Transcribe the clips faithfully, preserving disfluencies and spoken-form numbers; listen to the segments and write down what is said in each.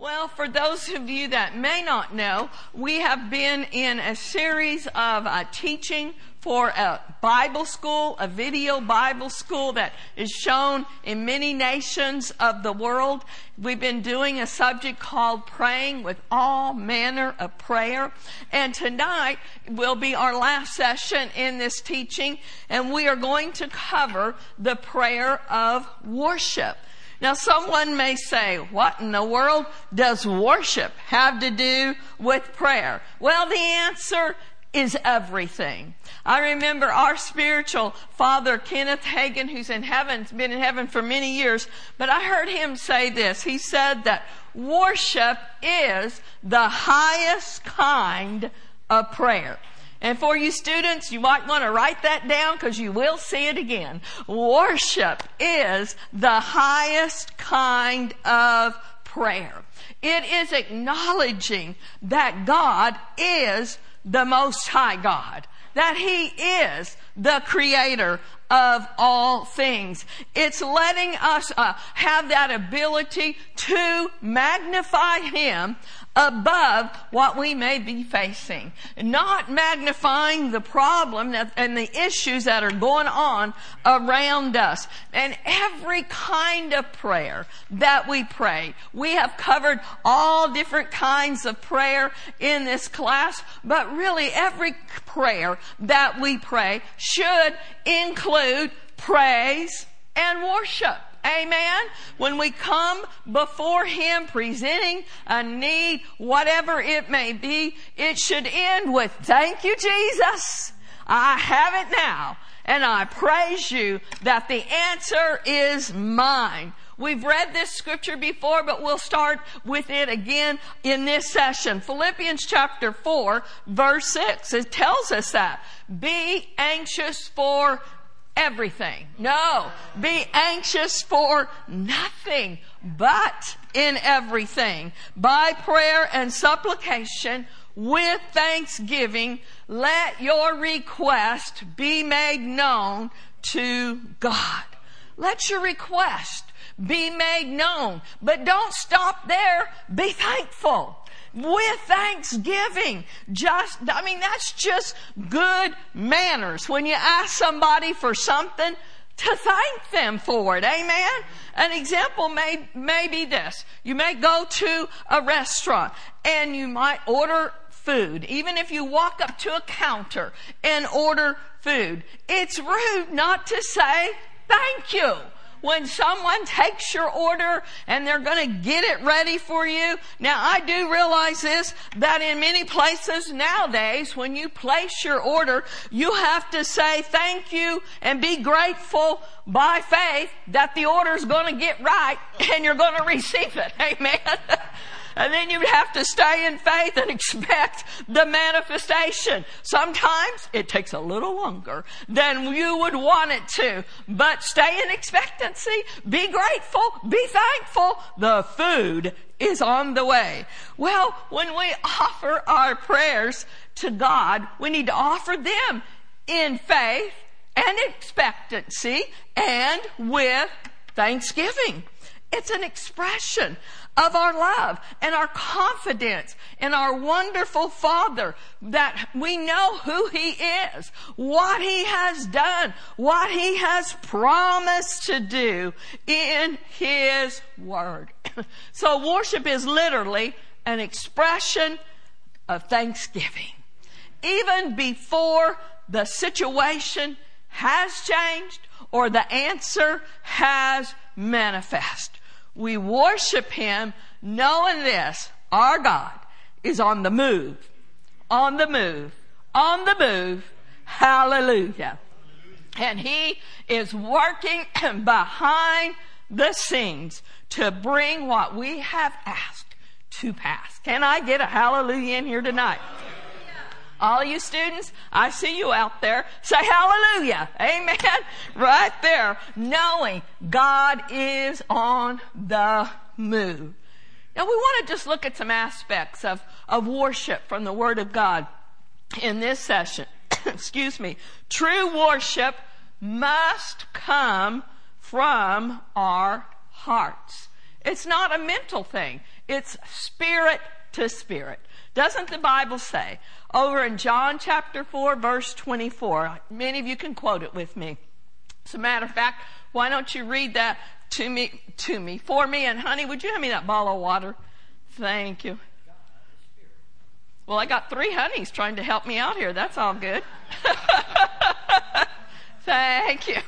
Well, for those of you that may not know, we have been in a series of uh, teaching for a Bible school, a video Bible school that is shown in many nations of the world. We've been doing a subject called Praying with All Manner of Prayer. And tonight will be our last session in this teaching, and we are going to cover the prayer of worship. Now, someone may say, what in the world does worship have to do with prayer? Well, the answer is everything. I remember our spiritual father, Kenneth Hagin, who's in heaven, has been in heaven for many years, but I heard him say this. He said that worship is the highest kind of prayer. And for you students, you might want to write that down because you will see it again. Worship is the highest kind of prayer. It is acknowledging that God is the Most High God, that He is the Creator of all things. It's letting us uh, have that ability to magnify Him above what we may be facing. Not magnifying the problem that, and the issues that are going on around us. And every kind of prayer that we pray. We have covered all different kinds of prayer in this class, but really every prayer that we pray should include praise and worship. Amen. When we come before Him presenting a need, whatever it may be, it should end with, thank you, Jesus. I have it now. And I praise you that the answer is mine. We've read this scripture before, but we'll start with it again in this session. Philippians chapter four, verse six. It tells us that. Be anxious for everything. No, be anxious for nothing, but in everything. By prayer and supplication, with thanksgiving, let your request be made known to God. Let your request be made known. But don't stop there. Be thankful. With thanksgiving. Just, I mean, that's just good manners. When you ask somebody for something, to thank them for it. Amen? An example may, may be this. You may go to a restaurant and you might order food. Even if you walk up to a counter and order food, it's rude not to say thank you. When someone takes your order and they're going to get it ready for you. Now, I do realize this, that in many places nowadays, when you place your order, you have to say thank you and be grateful by faith that the order is going to get right and you're going to receive it. Amen. And then you have to stay in faith and expect the manifestation. Sometimes it takes a little longer than you would want it to. But stay in expectancy. Be grateful. Be thankful. The food is on the way. Well, when we offer our prayers to God, we need to offer them in faith and expectancy and with thanksgiving. It's an expression of our love and our confidence in our wonderful Father, that we know who He is, what He has done, what He has promised to do in His Word. So worship is literally an expression of thanksgiving. Even before the situation has changed or the answer has manifested. We worship Him knowing this, our God is on the move, on the move, on the move. Hallelujah. And He is working behind the scenes to bring what we have asked to pass. Can I get a hallelujah in here tonight? All you students, I see you out there. Say hallelujah. Amen. Right there. Knowing God is on the move. Now we want to just look at some aspects of, of worship from the Word of God in this session. Excuse me. True worship must come from our hearts. It's not a mental thing. It's spirit to spirit. Doesn't the Bible say over in John chapter four, verse twenty-four? Many of you can quote it with me. As a matter of fact, why don't you read that to me, to me, for me? And honey, would you hand me that bottle of water? Thank you. Well, I got three honeys trying to help me out here. That's all good. Thank you.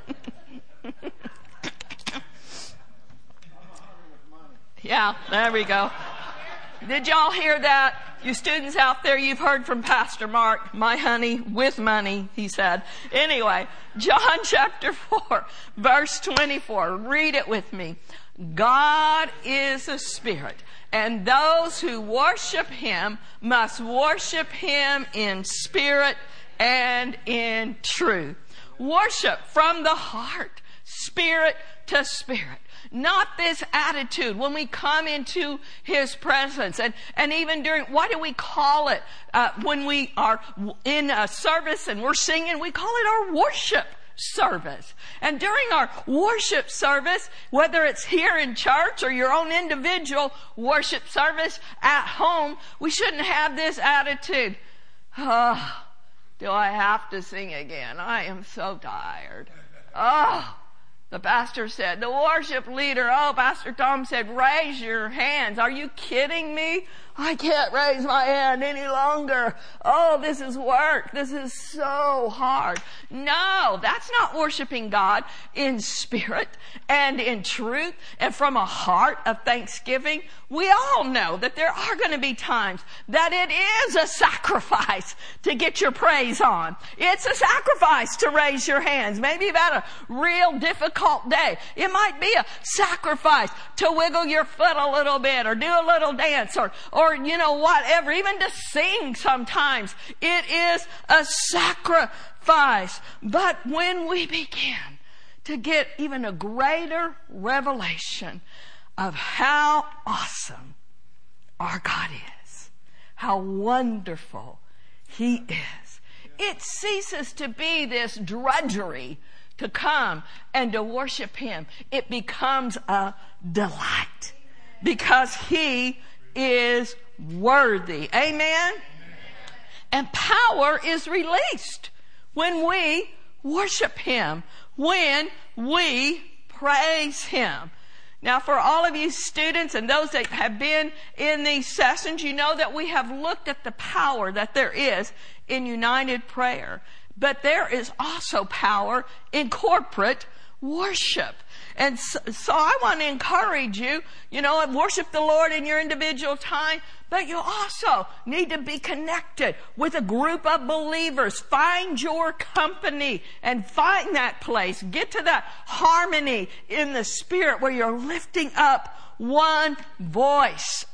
Yeah, there we go. Did y'all hear that? You students out there, you've heard from Pastor Mark, my honey with money, he said. Anyway, John chapter four, verse twenty-four. Read it with me. God is a spirit, and those who worship him must worship him in spirit and in truth. Worship from the heart, spirit to spirit. Not this attitude when we come into his presence. And, and even during, what do we call it? Uh, when we are in a service and we're singing, we call it our worship service. And during our worship service, whether it's here in church or your own individual worship service at home, we shouldn't have this attitude. Oh, do I have to sing again? I am so tired. Oh. The pastor said, the worship leader, oh, Pastor Tom said, raise your hands. Are you kidding me? I can't raise my hand any longer. Oh, this is work. This is so hard. No, that's not worshiping God in spirit and in truth and from a heart of thanksgiving. We all know that there are going to be times that it is a sacrifice to get your praise on. It's a sacrifice to raise your hands. Maybe you've had a real difficult day. It might be a sacrifice to wiggle your foot a little bit or do a little dance or, or you know, whatever, even to sing sometimes. It is a sacrifice. But when we begin to get even a greater revelation of how awesome our God is, how wonderful he is, it ceases to be this drudgery to come and to worship him. It becomes a delight because he is worthy. Amen? Amen? And power is released when we worship him, when we praise him. Now, for all of you students and those that have been in these sessions, you know that we have looked at the power that there is in united prayer. But there is also power in corporate worship. And so, so I want to encourage you, you know, worship the Lord in your individual time, but you also need to be connected with a group of believers. Find your company and find that place. Get to that harmony in the spirit where you're lifting up one voice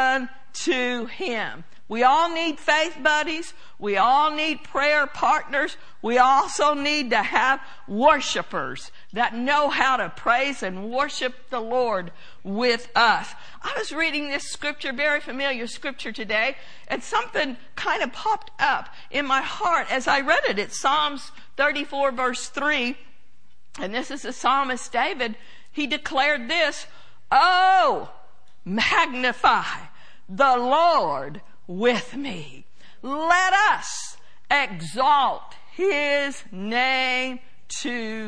unto him. We all need faith buddies. We all need prayer partners. We also need to have worshipers that know how to praise and worship the Lord with us. I was reading this scripture, very familiar scripture today, and something kind of popped up in my heart as I read it. It's Psalms thirty-four, verse three, and this is the psalmist David. He declared this, "Oh, magnify the Lord with me. Let us exalt his name together."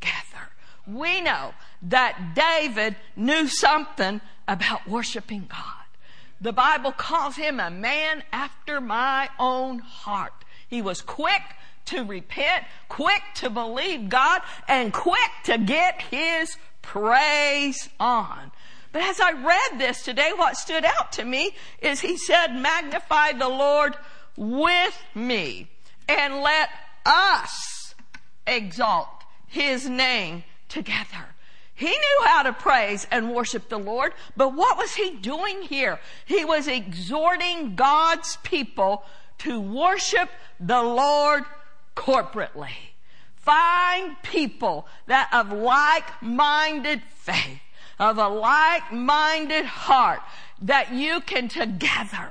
We know that David knew something about worshiping God. The Bible calls him a man after my own heart. He was quick to repent, quick to believe God, and quick to get his praise on. But as I read this today, what stood out to me is he said, magnify the Lord with me and let us exalt his name together. He knew how to praise and worship the Lord, but what was he doing here? He was exhorting God's people to worship the Lord corporately. Find people that of like-minded faith, of a like-minded heart, that you can together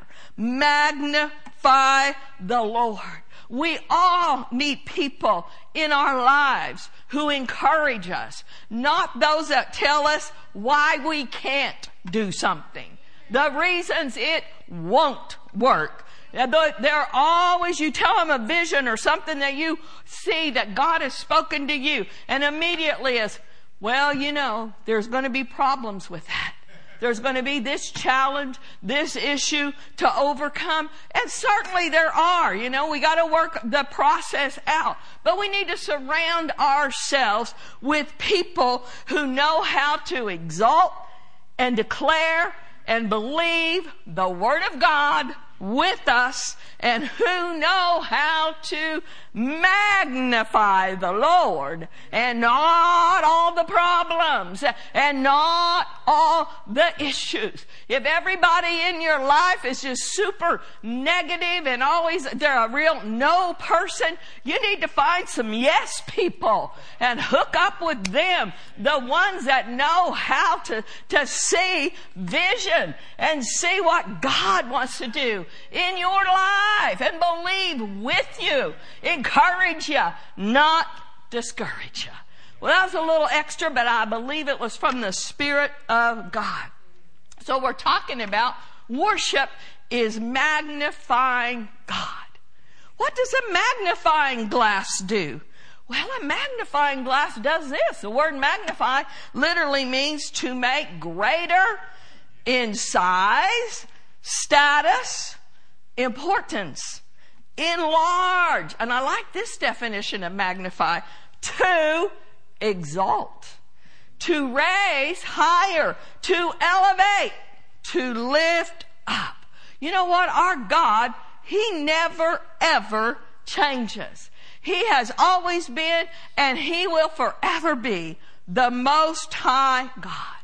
magnify the Lord. We all need people in our lives who encourage us, not those that tell us why we can't do something. The reasons it won't work. They're always, you tell them a vision or something that you see that God has spoken to you, and immediately is, well, you know, there's going to be problems with that. There's going to be this challenge, this issue to overcome. And certainly there are. You know, we got to work the process out. But we need to surround ourselves with people who know how to exalt and declare and believe the Word of God with us, and who know how to magnify the Lord, and not all the problems and not all the issues. If everybody in your life is just super negative and always they're a real no person, you need to find some yes people and hook up with them, the ones that know how to, to see vision and see what God wants to do in your life and believe with you, encourage you, not discourage you. Well, that was a little extra, but I believe it was from the Spirit of God. So we're talking about worship is magnifying God. What does a magnifying glass do? Well, a magnifying glass does this. The word magnify literally means to make greater in size, status, importance, enlarge. And I like this definition of magnify. To exalt, to raise higher, to elevate, to lift up. You know what? Our God, He never ever changes. He has always been, and He will forever be, the Most High God.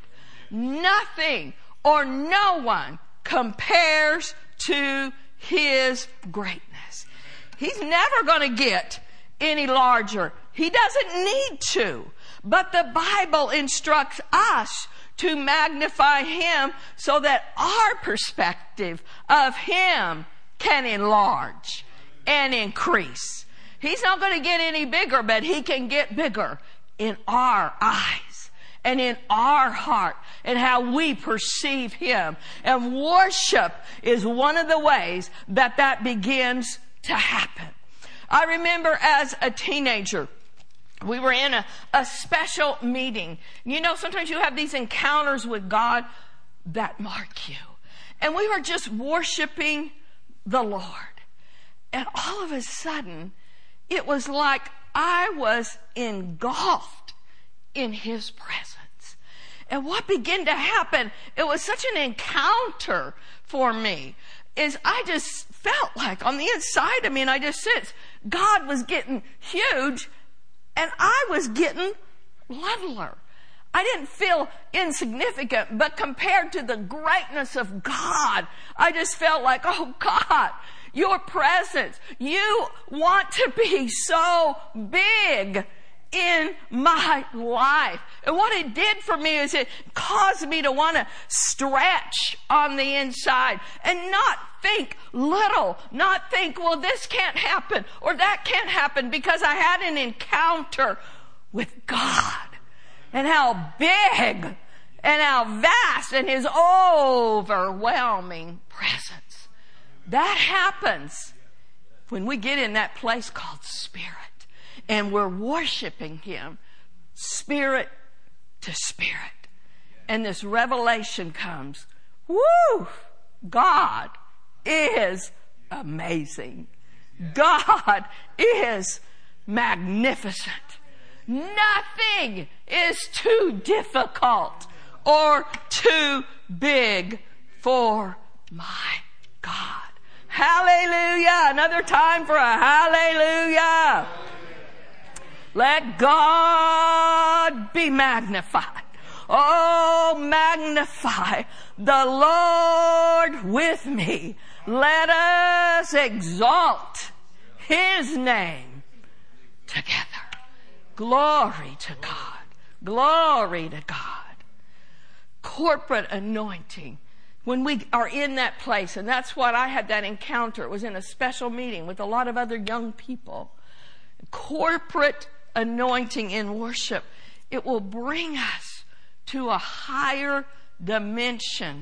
Nothing or no one compares to His greatness. He's never going to get any larger. He doesn't need to. But the Bible instructs us to magnify Him so that our perspective of Him can enlarge and increase. He's not going to get any bigger, but He can get bigger in our eyes and in our heart and how we perceive Him. And worship is one of the ways that that begins to happen. I remember as a teenager, we were in a, a special meeting. You know, sometimes you have these encounters with God that mark you. And we were just worshiping the Lord. And all of a sudden, it was like I was engulfed in His presence. And what began to happen, it was such an encounter for me, is I just felt like on the inside of me, and I just sensed God was getting huge and I was getting leveler. I didn't feel insignificant, but compared to the greatness of God, I just felt like, oh God, your presence, you want to be so big in my life. And what it did for me is it caused me to want to stretch on the inside and not think little, not think, well, this can't happen or that can't happen, because I had an encounter with God and how big and how vast and His overwhelming presence. That happens when we get in that place called spirit. And we're worshiping Him, spirit to spirit. And this revelation comes. Woo! God is amazing. God is magnificent. Nothing is too difficult or too big for my God. Hallelujah! Another time for a hallelujah. Let God be magnified. Oh, magnify the Lord with me. Let us exalt His name together. Glory to God. Glory to God. Corporate anointing. When we are in that place, and that's what I had that encounter. It was in a special meeting with a lot of other young people. Corporate anointing in worship, it will bring us to a higher dimension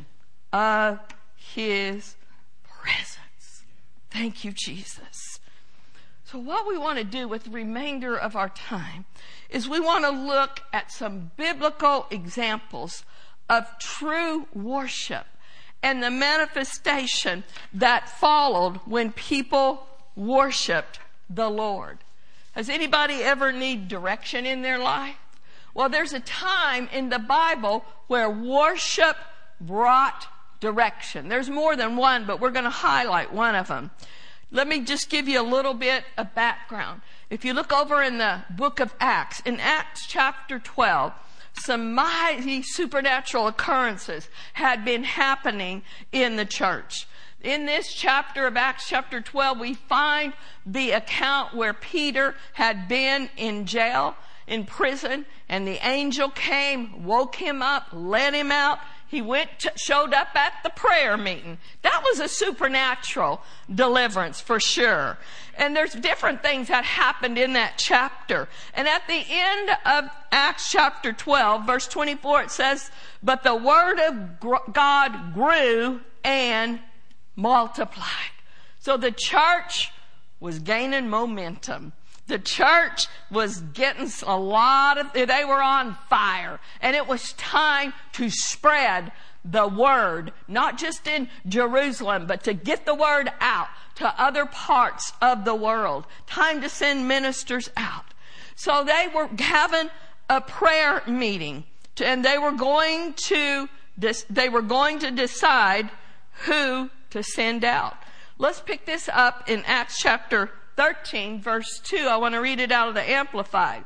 of his presence. Thank you, Jesus. So what we want to do with the remainder of our time is we want to look at some biblical examples of true worship and the manifestation that followed when people worshiped the Lord. Has anybody ever need direction in their life? Well, there's a time in the Bible where worship brought direction. There's more than one, but we're going to highlight one of them. Let me just give you a little bit of background. If you look over in the book of Acts, in Acts chapter twelve, some mighty supernatural occurrences had been happening in the church. In this chapter of Acts chapter twelve, we find the account where Peter had been in jail, in prison, and the angel came, woke him up, let him out. He went, to, showed up at the prayer meeting. That was a supernatural deliverance for sure. And there's different things that happened in that chapter. And at the end of Acts chapter twelve, verse twenty-four, it says, "But the word of God grew and multiplied." So the church was gaining momentum. The church was getting a lot of, they were on fire. And it was time to spread the word, not just in Jerusalem, but to get the word out to other parts of the world. Time to send ministers out. So they were having a prayer meeting, and they were going to, they were going to decide who to send out. Let's pick this up in Acts chapter thirteen, verse two. I want to read it out of the Amplified.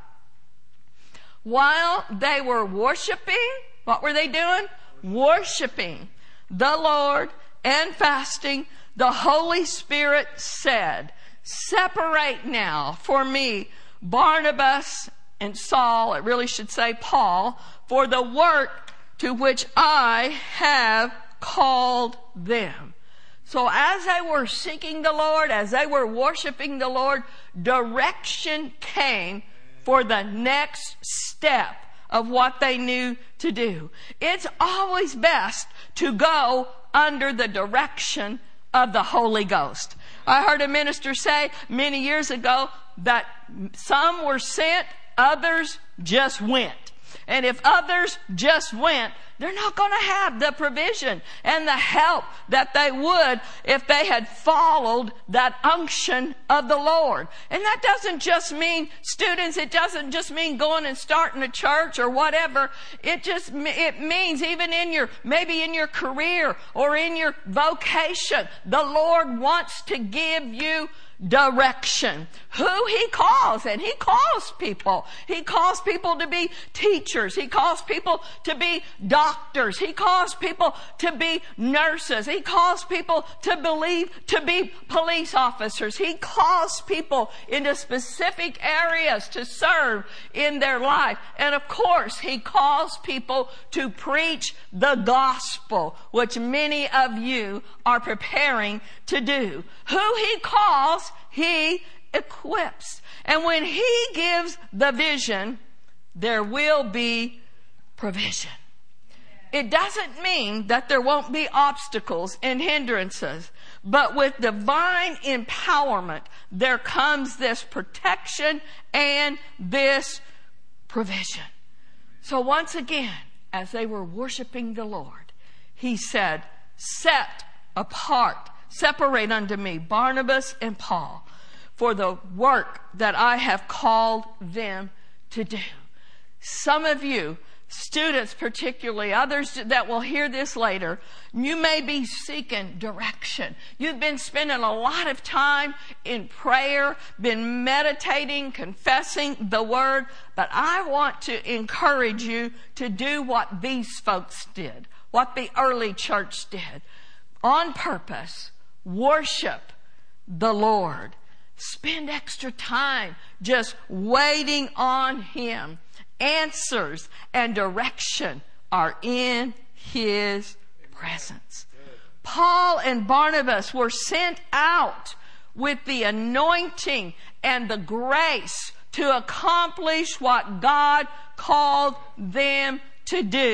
While they were worshiping, what were they doing? Worshiping the Lord and fasting, the Holy Spirit said, "Separate now for me Barnabas and Saul," it really should say Paul, "for the work to which I have called them." So as they were seeking the Lord, as they were worshiping the Lord, direction came for the next step of what they knew to do. It's always best to go under the direction of the Holy Ghost. I heard a minister say many years ago that some were sent, others just went. And if others just went, they're not going to have the provision and the help that they would if they had followed that unction of the Lord. And that doesn't just mean students, it doesn't just mean going and starting a church or whatever. It just, it means even in your, maybe in your career or in your vocation, the Lord wants to give you direction. Who He calls, and He calls people. He calls people to be teachers. He calls people to be doctors. He calls people to be nurses. He calls people to believe, to be police officers. He calls people into specific areas to serve in their life. And of course, He calls people to preach the gospel, which many of you are preparing to do. Who He calls, He equips. And when He gives the vision, there will be provision. It doesn't mean that there won't be obstacles and hindrances, but with divine empowerment, there comes this protection and this provision. So once again, as they were worshiping the Lord, He said, "Set apart, separate unto me Barnabas and Paul for the work that I have called them to do." Some of you, students particularly, others that will hear this later, you may be seeking direction. You've been spending a lot of time in prayer, been meditating, confessing the word, but I want to encourage you to do what these folks did, what the early church did. On purpose, worship the Lord. Spend extra time just waiting on Him. Answers and direction are in His presence. Paul and Barnabas were sent out with the anointing and the grace to accomplish what God called them to do.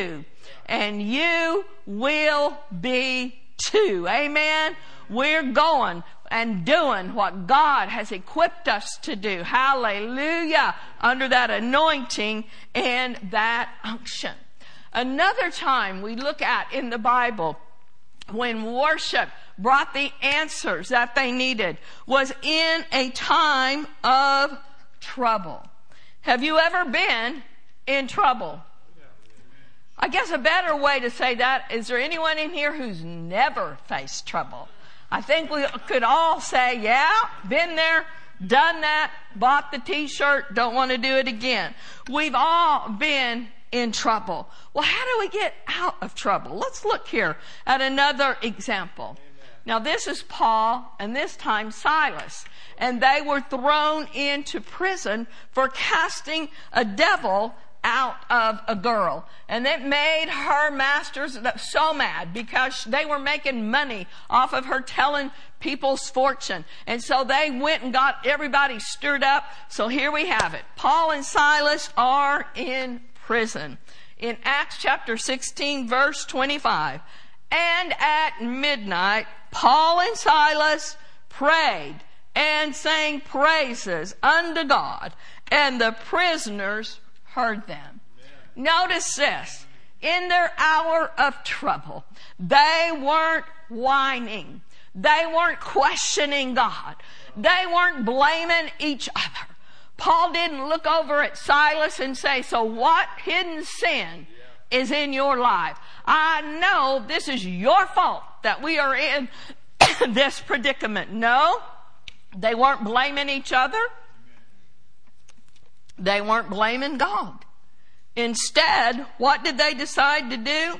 And you will be too. Amen? We're going and doing what God has equipped us to do. Hallelujah. Under that anointing and that unction. Another time we look at in the Bible when worship brought the answers that they needed was in a time of trouble. Have you ever been in trouble? I guess a better way to say that, is there anyone in here who's never faced trouble? I think we could all say, yeah, been there, done that, bought the t-shirt, don't want to do it again. We've all been in trouble. Well, how do we get out of trouble? Let's look here at another example. Now, this is Paul and this time Silas. And they were thrown into prison for casting a devil out of a girl. And it made her masters so mad because they were making money off of her telling people's fortune. And so they went and got everybody stirred up. So here we have it. Paul and Silas are in prison. In Acts chapter sixteen, verse twenty-five. And at midnight, Paul and Silas prayed and sang praises unto God, and the prisoners heard them. Amen. Notice this. In their hour of trouble, they weren't whining. They weren't questioning God. They weren't blaming each other. Paul didn't look over at Silas and say, so what hidden sin is in your life? I know this is your fault that we are in this predicament. No, they weren't blaming each other. They weren't blaming God. Instead, what did they decide to do?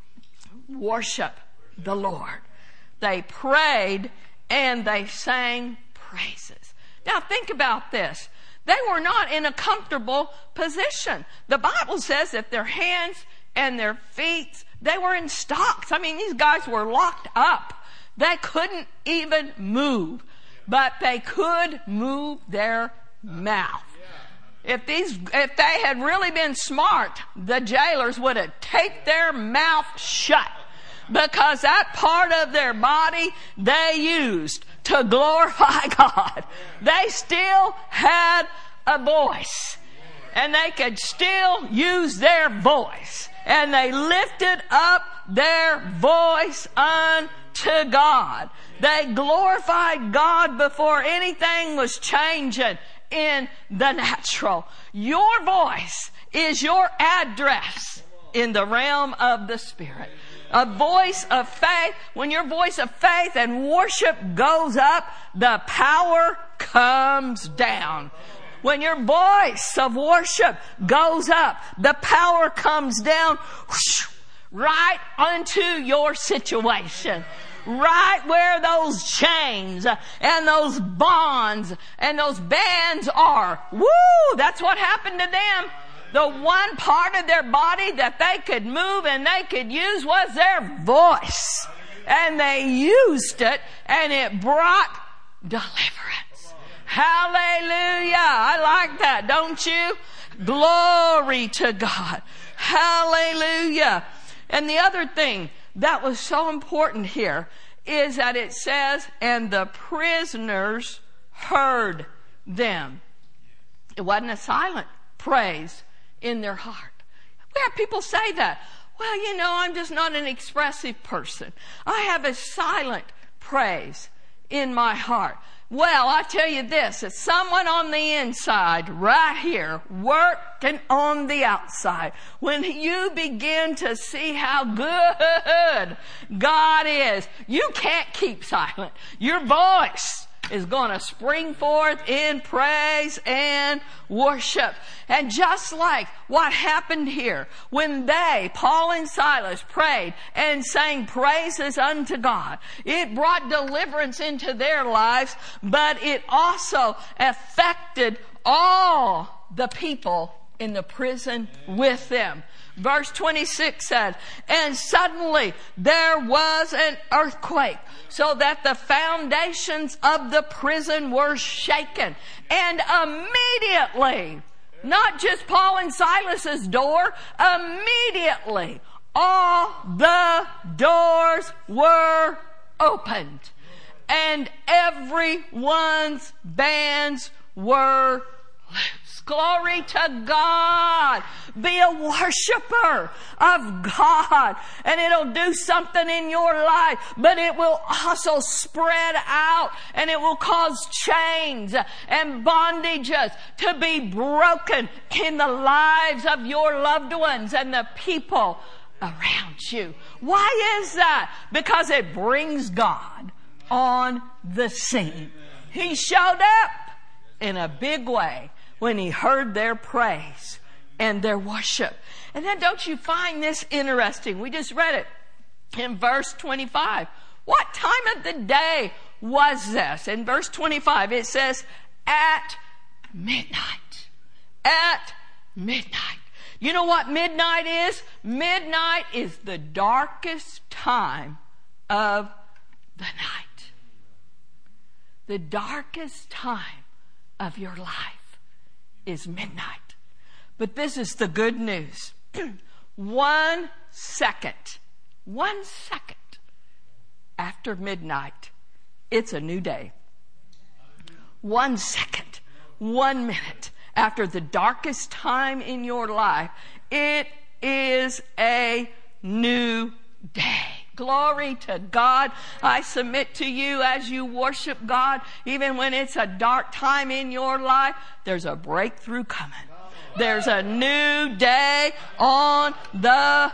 Worship the Lord. They prayed and they sang praises. Now think about this. They were not in a comfortable position. The Bible says that their hands and their feet, they were in stocks. I mean, these guys were locked up. They couldn't even move, but they could move their mouth. If these, if they had really been smart, the jailers would have taped their mouth shut, because that part of their body they used to glorify God. They still had a voice, and they could still use their voice, and they lifted up their voice unto God. They glorified God before anything was changing in the natural. Your voice is your address in the realm of the Spirit. A voice of faith. When your voice of faith and worship goes up, the power comes down. When your voice of worship goes up, the power comes down whoosh, right onto your situation. Right where those chains and those bonds and those bands are. Woo! That's what happened to them. The one part of their body that they could move and they could use was their voice. And they used it, and it brought deliverance. Hallelujah. I like that, don't you? Glory to God. Hallelujah. And the other thing that was so important here is that it says, and the prisoners heard them. It wasn't a silent praise in their heart. We have people say that. Well, you know, I'm just not an expressive person. I have a silent praise in my heart. Well, I tell you this, it's someone on the inside right here working on the outside. When you begin to see how good God is, you can't keep silent. Your voice is going to spring forth in praise and worship. And just like what happened here, when they, Paul and Silas, prayed and sang praises unto God, it brought deliverance into their lives, but it also affected all the people in the prison with them. Verse twenty-six said, and suddenly there was an earthquake, so that the foundations of the prison were shaken. And immediately, not just Paul and Silas's door, immediately all the doors were opened, and everyone's bands were loose. Glory to God. Be a worshiper of God, and it'll do something in your life, but it will also spread out, and it will cause chains and bondages to be broken in the lives of your loved ones and the people around you. Why is that? Because it brings God on the scene. He showed up in a big way when he heard their praise and their worship. And then don't you find this interesting? We just read it in verse twenty-five. What time of the day was this? In verse twenty-five it says, at midnight. At midnight. You know what midnight is? Midnight is the darkest time of the night. The darkest time of your life is midnight. But this is the good news. One second, one second after midnight, it's a new day. One second, one minute after the darkest time in your life, it is a new day. Glory to God. I submit to you as you worship God, even when it's a dark time in your life, there's a breakthrough coming. There's a new day on the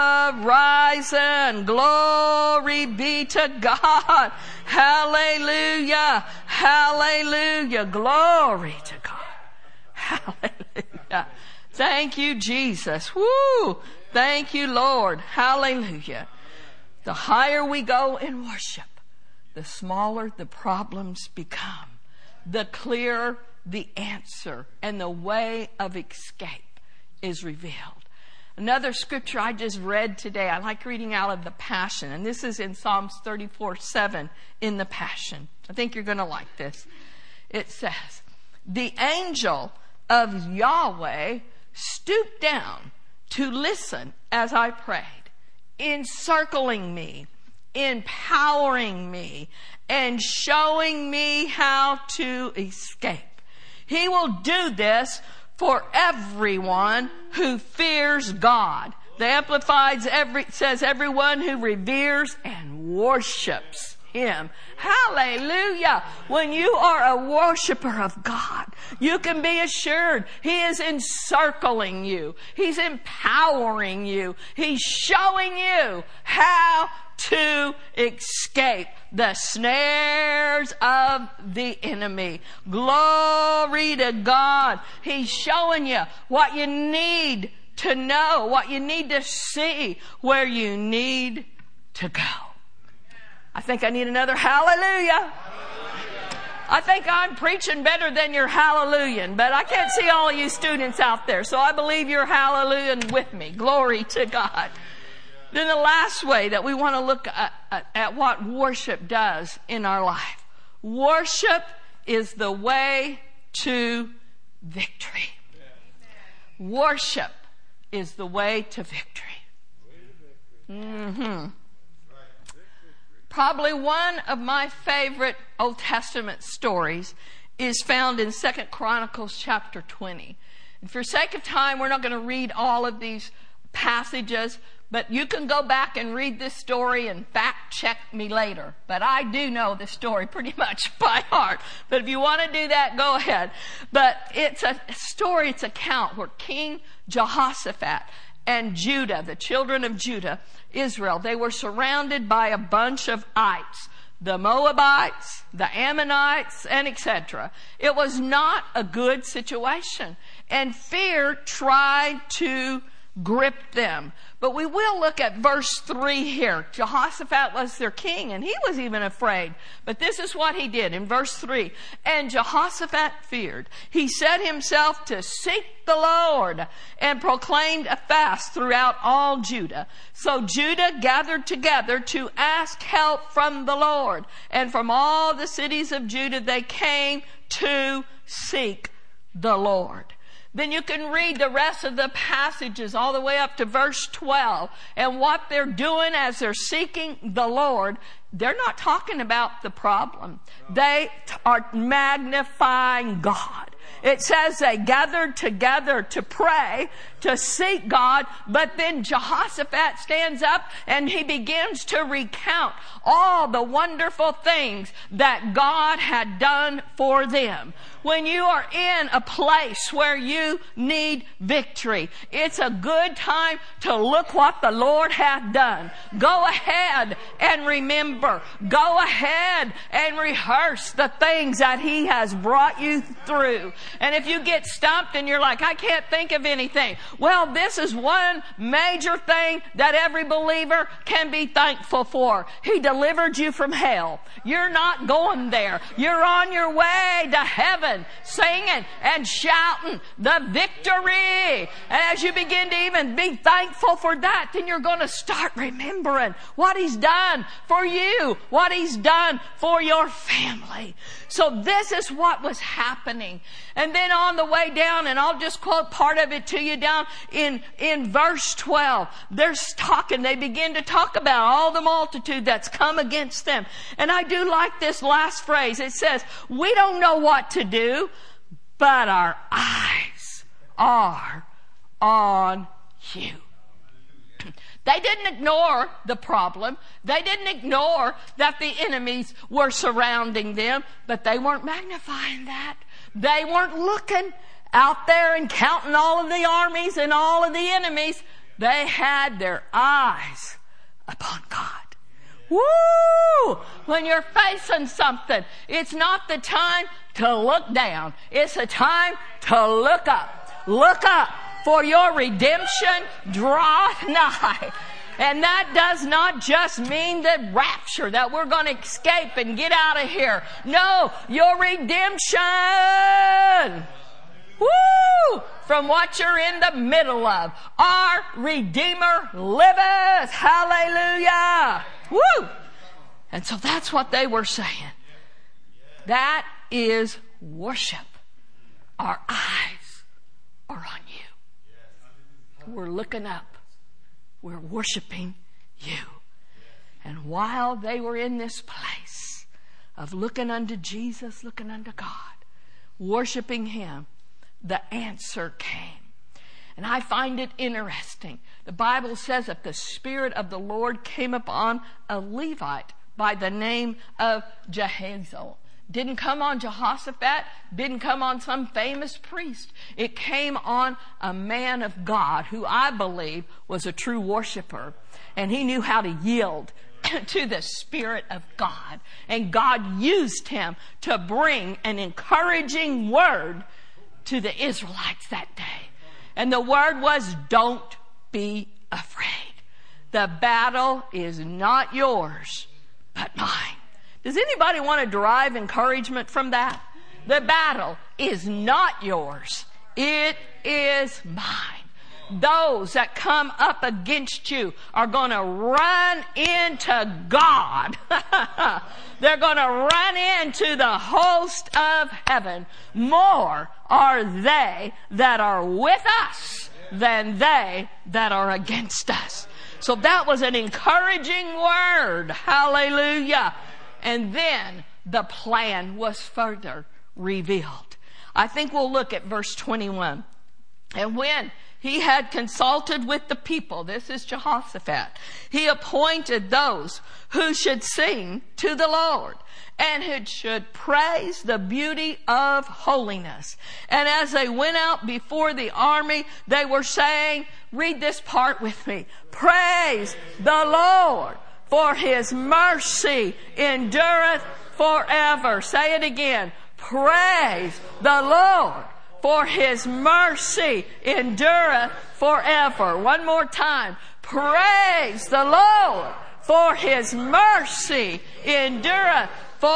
horizon. Glory be to God. Hallelujah. Hallelujah. Glory to God. Hallelujah. Thank you, Jesus. Woo. Thank you, Lord. Hallelujah. The higher we go in worship, the smaller the problems become, the clearer the answer and the way of escape is revealed. Another scripture I just read today, I like reading out of the Passion, and this is in Psalms thirty-four seven in the Passion. I think you're going to like this. It says, the angel of Yahweh stooped down to listen as I prayed, encircling me, empowering me, and showing me how to escape. He will do this for everyone who fears God. The Amplified every, says everyone who reveres and worships Him. Hallelujah. When you are a worshiper of God, you can be assured He is encircling you. He's empowering you. He's showing you how to escape the snares of the enemy. Glory to God. He's showing you what you need to know, what you need to see, where you need to go. I think I need another hallelujah. I think I'm preaching better than your hallelujah, but I can't see all of you students out there, so I believe you're hallelujah with me. Glory to God. Then the last way that we want to look at, at, at what worship does in our life. Worship is the way to victory. Worship is the way to victory. Mm-hmm. Probably one of my favorite Old Testament stories is found in Second Chronicles chapter twenty. And for sake of time, we're not going to read all of these passages, but you can go back and read this story and fact check me later. But I do know this story pretty much by heart. But if you want to do that, go ahead. But it's a story, it's an account where King Jehoshaphat and Judah, the children of Judah, Israel, they were surrounded by a bunch of ites. The Moabites, the Ammonites, and et cetera. It was not a good situation. And fear tried to grip them. But we will look at verse three here. Jehoshaphat was their king, and he was even afraid. But this is what he did in verse three. And Jehoshaphat feared. He set himself to seek the Lord and proclaimed a fast throughout all Judah. So Judah gathered together to ask help from the Lord. And from all the cities of Judah they came to seek the Lord. Then you can read the rest of the passages all the way up to verse twelve. And what they're doing as they're seeking the Lord, they're not talking about the problem. They are magnifying God. It says they gathered together to pray, to seek God, but then Jehoshaphat stands up and he begins to recount all the wonderful things that God had done for them. When you are in a place where you need victory, it's a good time to look what the Lord hath done. Go ahead and remember. Go ahead and rehearse the things that He has brought you through. And if you get stumped and you're like, I can't think of anything. Well, this is one major thing that every believer can be thankful for. He delivered you from hell. You're not going there. You're on your way to heaven, singing and shouting the victory. And as you begin to even be thankful for that, then you're going to start remembering what He's done for you, what He's done for your family. So this is what was happening. And then on the way down, and I'll just quote part of it to you down in, in verse twelve, they're talking, they begin to talk about all the multitude that's come against them. And I do like this last phrase. It says, we don't know what to do, but our eyes are on you. They didn't ignore the problem. They didn't ignore that the enemies were surrounding them, but they weren't magnifying that. They weren't looking out there and counting all of the armies and all of the enemies. They had their eyes upon God. Woo! When you're facing something, it's not the time to look down. It's a time to look up. Look up, for your redemption draweth nigh. And that does not just mean the rapture, that we're going to escape and get out of here. No, your redemption. Woo! From what you're in the middle of. Our Redeemer liveth. Hallelujah. Woo! And so that's what they were saying. That is worship. Our eyes are on you. We're looking up. We're worshiping you. And while they were in this place of looking unto Jesus, looking unto God, worshiping Him, the answer came. And I find it interesting. The Bible says that the Spirit of the Lord came upon a Levite by the name of Jehaziel. Didn't come on Jehoshaphat, didn't come on some famous priest. It came on a man of God who I believe was a true worshiper. And he knew how to yield to the Spirit of God. And God used him to bring an encouraging word to the Israelites that day. And the word was, don't be afraid. The battle is not yours, but mine. Does anybody want to derive encouragement from that? The battle is not yours. It is mine. Those that come up against you are going to run into God. They're going to run into the host of heaven. More are they that are with us than they that are against us. So that was an encouraging word. Hallelujah. And then the plan was further revealed. I think we'll look at verse twenty-one. And when he had consulted with the people, this is Jehoshaphat, he appointed those who should sing to the Lord and who should praise the beauty of holiness. And as they went out before the army, they were saying, read this part with me, praise the Lord, for His mercy endureth forever. Say it again. Praise the Lord, for His mercy endureth forever. One more time. Praise the Lord, for His mercy endureth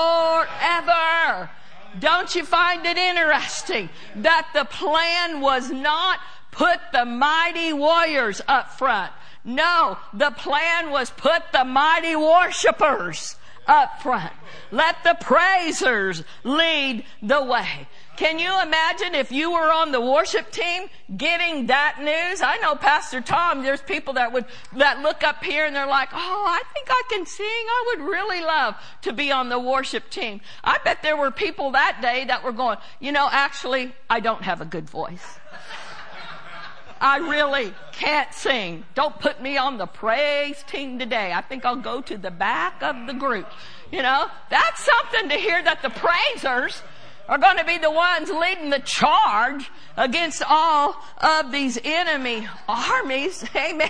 forever. Don't you find it interesting that the plan was not put the mighty warriors up front? No, the plan was put the mighty worshipers up front. Let the praisers lead the way. Can you imagine if you were on the worship team getting that news? I know Pastor Tom, there's people that would, that look up here and they're like, oh, I think I can sing. I would really love to be on the worship team. I bet there were people that day that were going, you know, actually, I don't have a good voice. I really can't sing. Don't put me on the praise team today. I think I'll go to the back of the group. You know, that's something to hear that the praisers are going to be the ones leading the charge against all of these enemy armies. Amen.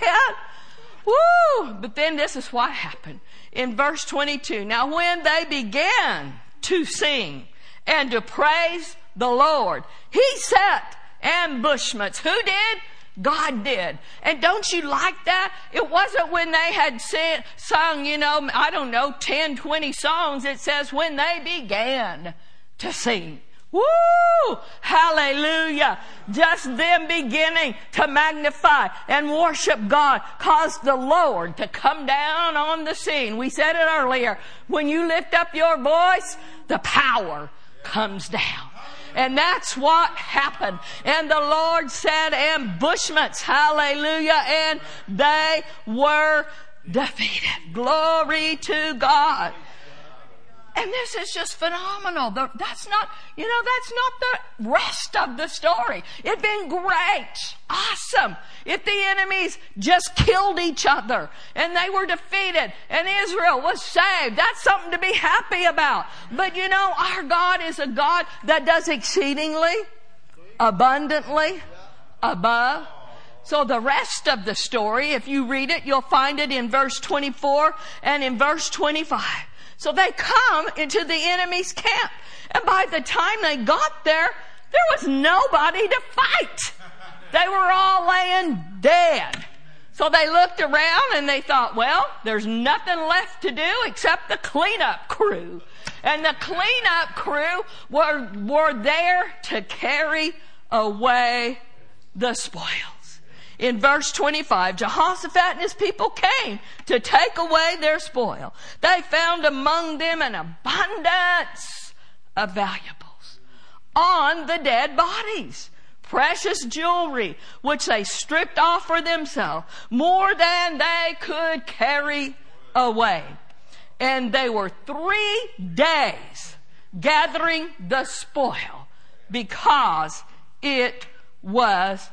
Woo! But then this is what happened in verse twenty-two. Now when they began to sing and to praise the Lord, he set ambushments. Who did? God did. And don't you like that? It wasn't when they had sang, sung, you know, I don't know, ten, twenty songs. It says when they began to sing. Woo! Hallelujah. Just them beginning to magnify and worship God caused the Lord to come down on the scene. We said it earlier. When you lift up your voice, the power comes down. And that's what happened. And the Lord set ambushments. Hallelujah. And they were defeated. Glory to God. And this is just phenomenal. That's not, you know, that's not the rest of the story. It'd been great, awesome, if the enemies just killed each other and they were defeated and Israel was saved. That's something to be happy about. But you know, our God is a God that does exceedingly, abundantly, above. So the rest of the story, if you read it, you'll find it in verse twenty-four and in verse twenty-five. So they come into the enemy's camp. And by the time they got there, there was nobody to fight. They were all laying dead. So they looked around and they thought, well, there's nothing left to do except the cleanup crew. And the cleanup crew were, were there to carry away the spoils. In verse twenty-five, Jehoshaphat and his people came to take away their spoil. They found among them an abundance of valuables on the dead bodies, precious jewelry, which they stripped off for themselves, more than they could carry away. And they were three days gathering the spoil because it was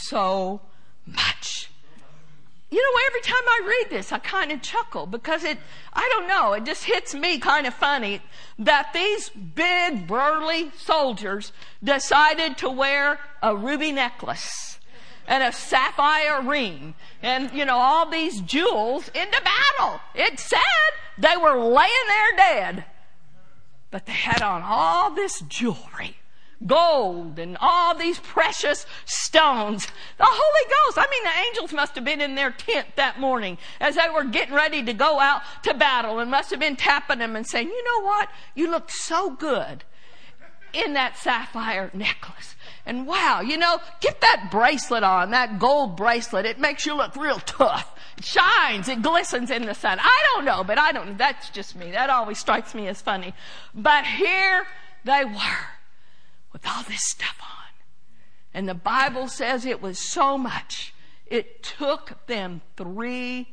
so much. You know, every time I read this, I kind of chuckle because it, I don't know, it just hits me kind of funny that these big, burly soldiers decided to wear a ruby necklace and a sapphire ring and, you know, all these jewels into battle. It said they were laying there dead, but they had on all this jewelry. Gold and all these precious stones. The Holy Ghost. I mean, the angels must have been in their tent that morning as they were getting ready to go out to battle and must have been tapping them and saying, you know what? You look so good in that sapphire necklace. And wow, you know, get that bracelet on, that gold bracelet. It makes you look real tough. It shines. It glistens in the sun. I don't know, but I don't, that's just me. That always strikes me as funny. But here they were, with all this stuff on. And the Bible says it was so much, it took them three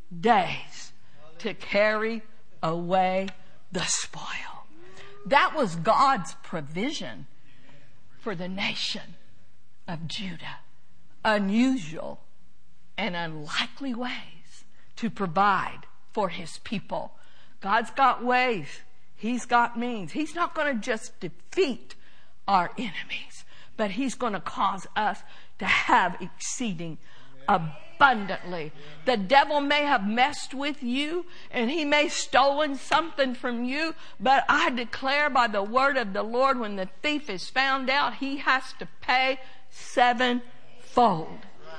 days to carry away the spoil. That was God's provision for the nation of Judah. Unusual and unlikely ways to provide for his people. God's got ways. He's got means. He's not going to just defeat our enemies, but he's going to cause us to have exceeding abundantly. The devil may have messed with you and he may have stolen something from you, but I declare by the word of the Lord, when the thief is found out, he has to pay sevenfold.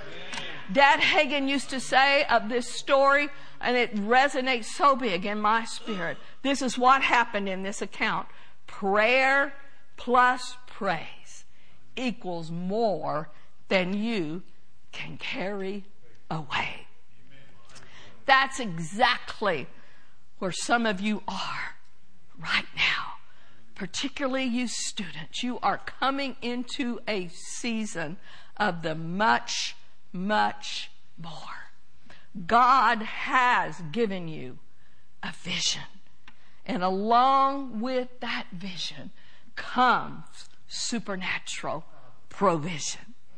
Dad Hagin used to say of this story, and it resonates so big in my spirit. This is what happened in this account. Prayer plus praise equals more than you can carry away. That's exactly where some of you are right now, particularly you students. You are coming into a season of the much, much more. God has given you a vision. And along with that vision comes supernatural provision.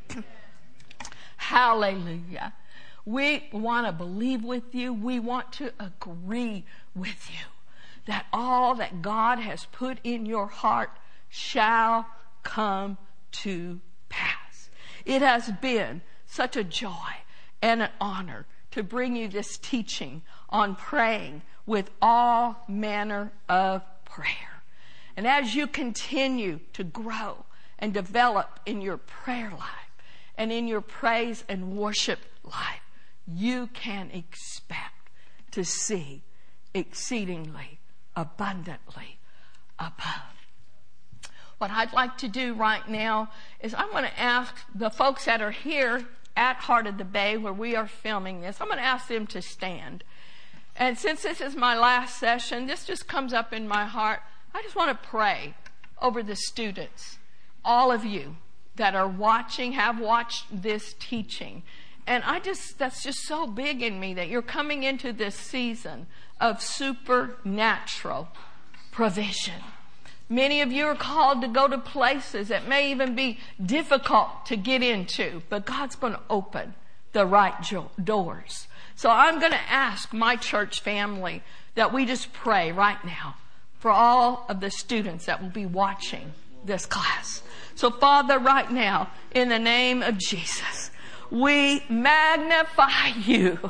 Hallelujah. We want to believe with you. We want to agree with you that all that God has put in your heart shall come to pass. It has been such a joy and an honor to bring you this teaching on praying with all manner of prayer. And as you continue to grow and develop in your prayer life and in your praise and worship life, you can expect to see exceedingly abundantly above. What I'd like to do right now is I'm going to ask the folks that are here at Heart of the Bay where we are filming this, I'm going to ask them to stand. And since this is my last session, this just comes up in my heart. I just want to pray over the students, all of you that are watching, have watched this teaching. And I just, that's just so big in me that you're coming into this season of supernatural provision. Many of you are called to go to places that may even be difficult to get into, but God's going to open the right jo- doors. So I'm going to ask my church family that we just pray right now for all of the students that will be watching this class. So Father, right now, in the name of Jesus, we magnify you.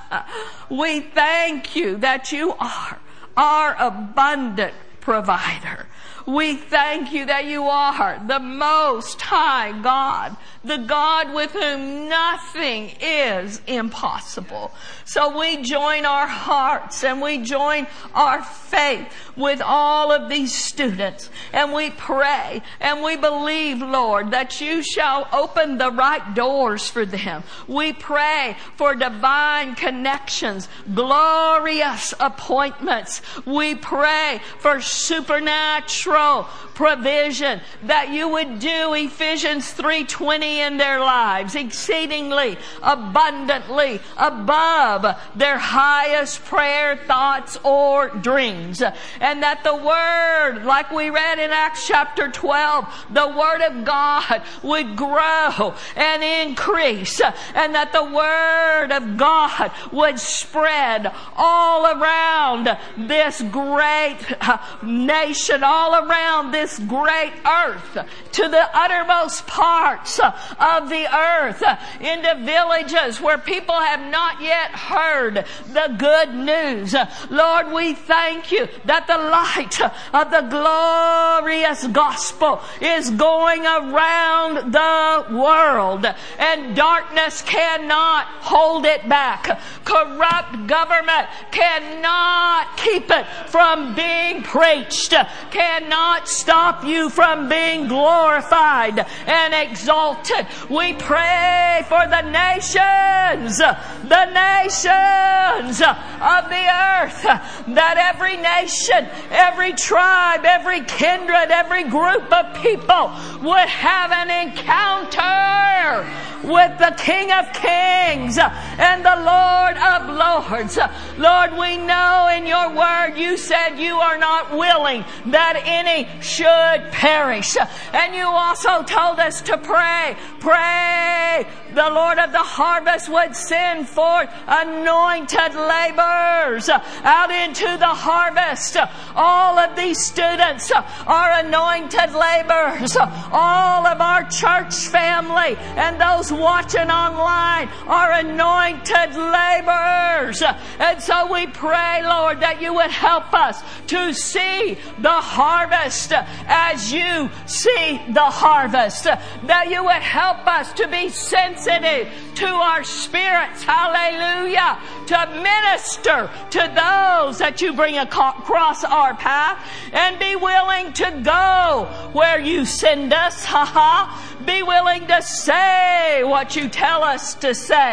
We thank you that you are our abundant provider. We thank you that you are the Most High God, the God with whom nothing is impossible. So we join our hearts and we join our faith with all of these students, and we pray and we believe, Lord, that you shall open the right doors for them. We pray for divine connections, glorious appointments. We pray for supernatural provision, that you would do Ephesians three twenty in their lives, exceedingly abundantly above their highest prayer, thoughts, or dreams. And that the word, like we read in Acts chapter twelve, the word of God would grow and increase, and that the word of God would spread all around this great nation, all around this great earth, to the uttermost parts of the earth, into villages where people have not yet heard the good news. Lord, we thank you that the light of the glorious gospel is going around the world, and darkness cannot hold it back. Corrupt government cannot keep it from being preached, cannot stop you from being glorified and exalted. We pray for the nations, the nations of the earth, that every nation, every tribe, every kindred, every group of people would have an encounter with the King of Kings and the Lord of Lords. Lord, we know in your word you said you are not willing that any should perish. And you also told us to pray. Pray the Lord of the harvest would send forth anointed laborers out into the harvest. All of these students are anointed laborers. All of our church family and those watching online are anointed laborers. And so we pray, Lord, that you would help us to see the harvest as you see the harvest. That you would help us to be sensitive to our spirits, hallelujah, to minister to those that you bring across our path, and be willing to go where you send us, haha. Be willing to say what you tell us to say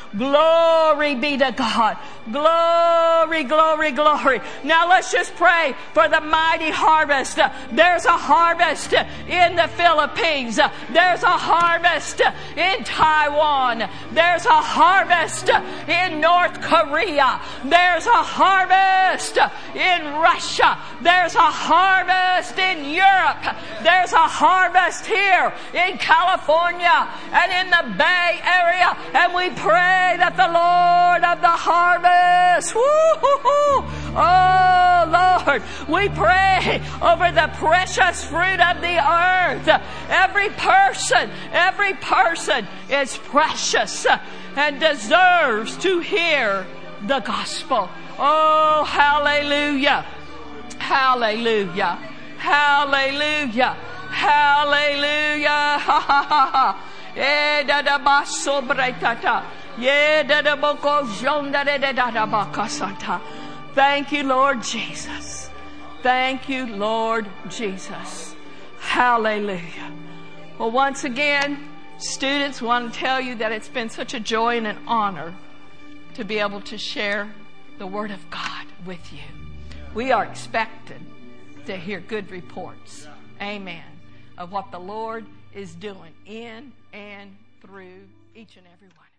Glory be to God. Glory, glory, glory. Now let's just pray for the mighty harvest. There's a harvest in the Philippines. There's a harvest in Taiwan. There's a harvest in North Korea. There's a harvest in Russia. There's a harvest in Europe. There's a harvest here in California and in the Bay Area. And we pray that the Lord of the harvest, woo-hoo-hoo, oh Lord, we pray over the precious fruit of the earth. Every person, every person is precious and deserves to hear the gospel. Oh, hallelujah. Hallelujah. Hallelujah. Hallelujah. Ha ha ha ha. Eh da da ba so bretata. Ye da da boko jonda da da da ba kasata. Thank you, Lord Jesus. Thank you, Lord Jesus. Hallelujah. Well, once again, students, want to tell you that it's been such a joy and an honor to be able to share the Word of God with you. We are expected to hear good reports, amen, of what the Lord is doing in and through each and every one.